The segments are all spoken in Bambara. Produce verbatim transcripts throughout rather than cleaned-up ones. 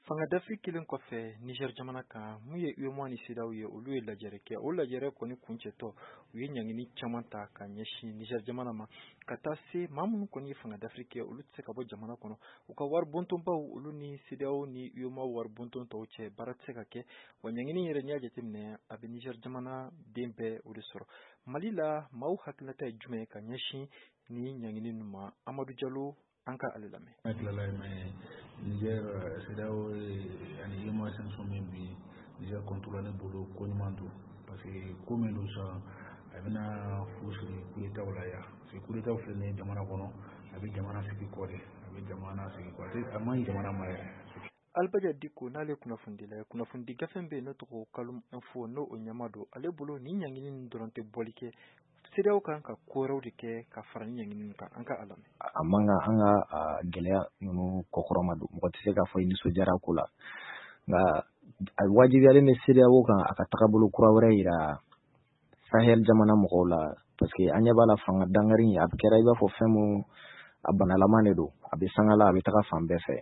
Fanga d'Afrique kelen kɔfɛ Niger jamana kan mun ye U E M O A ni C E D E A O ye olu ye lajɛrɛ kɛ o lajɛrɛ kɔni kuncɛtɔ u ye ɲangini caman ta ka ɲɛsin Niger jamana ma ka taa se maa minnu kɔni ye Fanga d'Afrique kɛ olu tɛ se ka bɔ jamana kɔnɔ u ka wari bontonbaw olu ni C E D E A O ni U E M O A wari bonton tɔw cɛ baara tɛ se ka kɛ wa ɲangini yɛrɛ n'i y'a jateminɛ a bɛ Niger jamana den bɛɛ o de sɔrɔ Mali la maaw hakilinata ye jumɛn ye ka ɲɛsin ni ɲangini ninnu ma Amadu Jalo an ka ale lamɛn. Hakilila mais Niger C E D E A O ani U E M O A sanction min bi Niger contrôle ne bolo ko ɲuman don parce que ko min don sa a bɛna fu siri coup d'État la ya c'est coup d'État filɛ nin ye jamana kɔnɔ a bɛ jamana sigi kɔ de a bɛ jamana sigi kɔ a man ɲi jamana ma yɛrɛ. Albaja Diko n'ale kunnafoni la kunnafoni gafe bɛ ne tɔgɔ Kalum Info n'o o ɲɛma don ale bolo ni ɲangini dɔrɔn tɛ bɔli kɛ C E D E A O kan ka ko wɛrɛw de kɛ ka fara ni ɲangini kan an ka a lamɛn. A man kan an ka gɛlɛya ninnu kɔkɔrɔma don mɔgɔ tɛ se k'a fɔ i nisɔndiyara ko la nka a wajibiyalen bɛ C E D E A O kan a ka tagabolo kura wɛrɛ yira Sahel jamana mɔgɔw la parce que an ɲɛ b'a la fanga dangari a kɛra i b'a fɔ fɛn mun a banalaman de don a bɛ sanga la a bɛ taga fan bɛɛ fɛ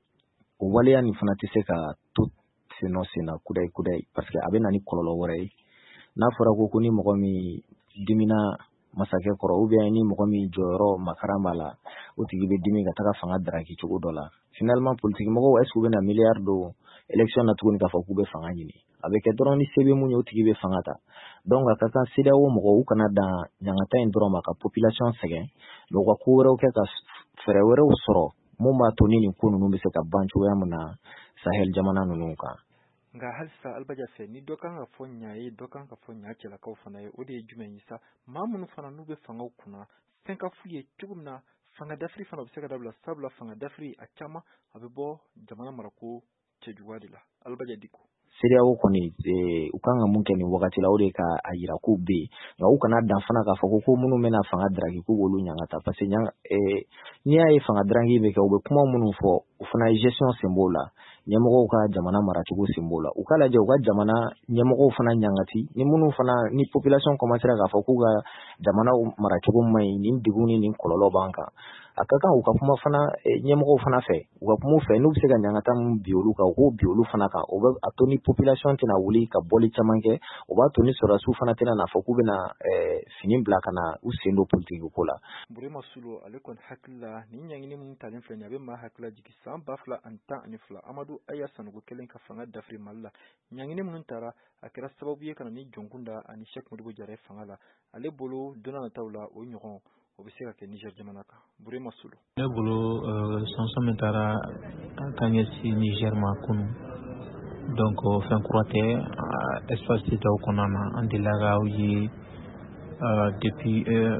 o waleya nin fana tɛ se ka to sen nɔ sen na kudayi kudayi parce que a bɛ na ni kɔlɔlɔ wɛrɛ ye n'a fɔra ko ko ni mɔgɔ min dimina masakɛ kɔrɔ ou bien ni mɔgɔ min jɔyɔrɔ makaran b'a la o tigi bɛ dimi ka taga fanga daraki cogo dɔ la finalement politique mɔgɔw est-ce que u bɛna milliard don élection na tuguni k'a fɔ k'u bɛ fanga ɲini a bɛ kɛ dɔrɔn ni se bɛ mun ye o tigi bɛ fanga ta donc a ka kan C E D E A O mɔgɔw u kana dan ɲangata in dɔrɔn ma ka population sɛgɛn mais u ka ko wɛrɛw kɛ ka fɛɛrɛ wɛrɛw sɔrɔ mun b'a to ni nin ko ninnu bɛ se ka ban cogoya min na Sahel jamana ninnu kan. Nka halisa Albaja fɛ ni dɔ kan ka fɔ ɲa ye dɔ kan ka fɔ ɲa cɛlakaw fana ye o de ye jumɛn ye sa maa minnu fana n'u bɛ fangaw kunna fɛn ka f'u ye cogo min na Fanga d'Afrique fana bɛ se ka dabila sabula Fanga d'Afrique a caman a bɛ bɔ jamana marako cɛjuguya de la Albaja Diko. C E D E A O kɔni u kan ka mun kɛ nin wagati la o de ka a yira k'u bɛ yen nka u kana dan fana k'a fɔ ko ko minnu bɛna fanga daraki k'u b'olu ɲangata parce que n'i y'a ye fanga daraki bɛ kɛ u bɛ kuma minnu fɔ u fana ye gestion sen b'o la ɲɛmɔgɔw ka jamana maracogo sen b'o la u k'a lajɛ u ka jamana ɲɛmɔgɔw fana ɲangati ni minnu fana ni population commencera k'a fɔ k'u ka jamana maracogo man ɲi nin degun ni nin kɔlɔlɔ b'an kan a ka kan u ka kuma fana ɲɛmɔgɔw fana fɛ u ka kuma fɛ n'u bɛ se ka ɲangata min bi olu kan u k'o bi olu fana kan o bɛ a to ni population tɛna wuli ka bɔli caman kɛ o b'a to ni sɔrɔdasiw fana tɛna n'a fɔ k'u bɛna fini bila ka na u sen don politique ko la. Burema Sulo ale kɔni hakili la ni ɲangini minnu talen filɛ nin a bɛ maa hakili jigin san ba fila ani tan ani fila Amadu Aya Sanogo kelen ka Fanga d'Afrique Mali la ɲangini minnu taara a kɛra sababu ye ka na ni jɔnkunda ani Cheikh Modibo Jara fanga la ale bolo don n'a nataw la o ɲɔgɔn o bɛ se ka kɛ Niger jamana kan Burema Sulo. Ne bolo sanction min taara ka ɲɛsin Niger ma kunun donc fɛn kura tɛ espace C E D E A O kɔnɔna na an delila k'aw ye depuis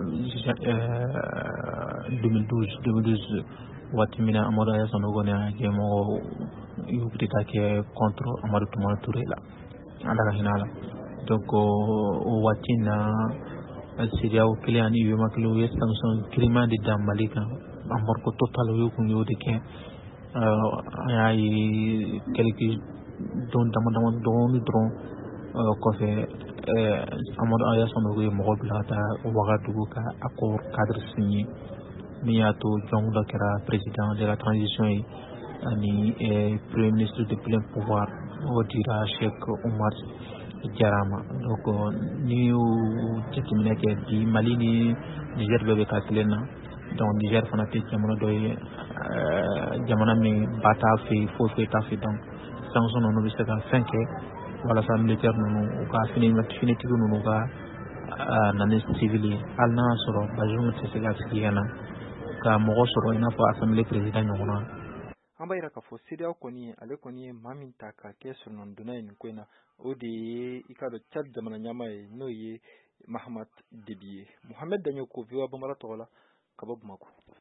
deux mille douze waati min na Amadu Aya Sanogo n'a ɲɛmɔgɔ y'u coup d'État kɛ contre Amadu Tumani Ture la Ala ka hinɛ a la donc o waati in na C E D E A O kelen ani U E M O A kelen u ye sanction giriman de da Mali kan embargo total o kun y'o de kɛ an y'a ye quelques don dama dama dɔgɔkun dɔrɔn kɔfɛ Amadu Aya Sanogo ye mɔgɔ bila ka taa Ouagadougou ka accord cadre signé min y'a to jɔn dɔ kɛra président de la transition ye ani premier ministre de plein pouvoir o dira Cheikh Oumar Diarra ma donc ni y'o jateminɛ kɛ bi Mali ni Niger bɛɛ bɛ ka kelen na donc Niger fana tɛ jamana dɔ ye jamana min ba t'a fɛ foyi foyi t'a fɛ donc sanction ninnu bɛ se ka fɛn kɛ walasa militaire ninnu u ka finitigi ninnu ka na ni civil ye hali n'a y'a sɔrɔ Bazoum tɛ se ka sigi ka na ka mɔgɔ sɔrɔ i n'a fɔ assemblée président ɲɔgɔnna. An b'a yira k'a fɔ C E D E A O kɔni ale kɔni ye maa min ta ka kɛ surunandonna ye nin ko in na o de ye i k'a dɔn Tchad jamana ɲɛmaa ye n'o ye Mahamat Déby ye Mohamed Daɲoko V O A Banbala tɔgɔ la ka bɔ Bamako.